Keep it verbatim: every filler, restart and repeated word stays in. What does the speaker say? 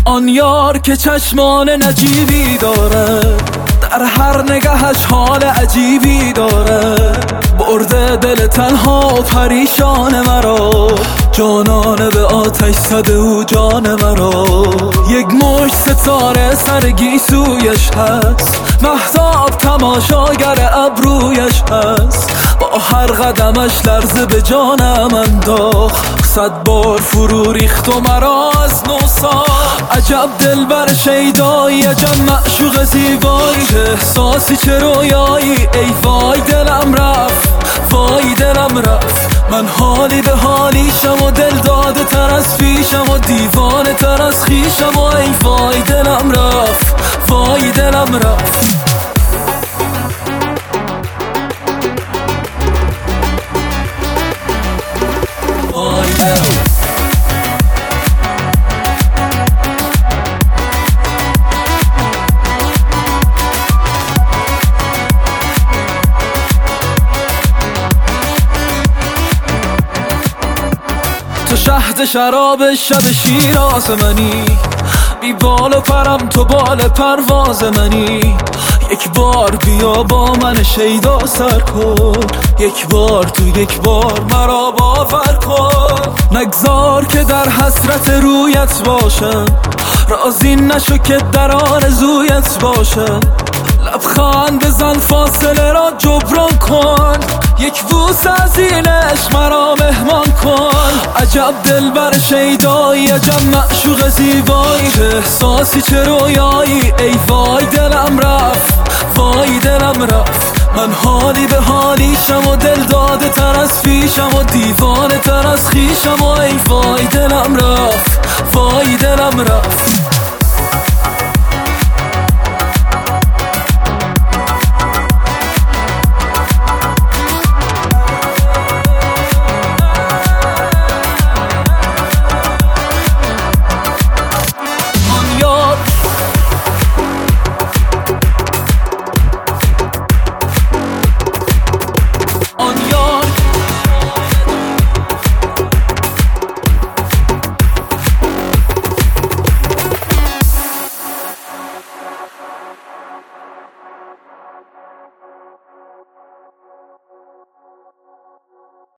آن یار که چشمان نجیبی داره، در هر نگهش حال عجیبی داره، برده دل تنها و پریشان مرا، جانانه به آتش زده و جان مرا. یک مشت ستاره سر گیسویش هست، مهتاب تماشاگر ابرویش هست، با هر قدمش لرزه به جانم انداخت، صد بار فرو ریخت و مرا از نو ساخت. عجب دلبر شیدایی، عجب معشوق زیبایی، چه احساسی چه رویایی، ای وای دلم رفت، وای دلم رفت. من حالی به حالیشم و دل داده تر از پیشم و دیوانه تر از خیشم و ای وای دلم رفت، وای دلم رفت. وای دلم تو شهد شراب شب شیراز منی، بی بال و پرم تو بال پرواز منی. یک بار بیا با من شیدا سر کن، یک بار تو یک بار مرا باور کن. نگذار که در حسرت رویت باشم، راضی نشو که در آرزویت باشم. لبخند بزن فاصله را جبران کن، یک بوس از این عشق مرا مهمان کن. عجب دلبر شیدایی، عجب معشوق زیبایی، چه احساسی چه رویایی، ای وای دلم رفت، وای دلم رفت. من حالی به حالیشم و دل داده تر از پیشم و دیوانه تر از خیشم و ای وای دلم رفت، وای دلم رفت.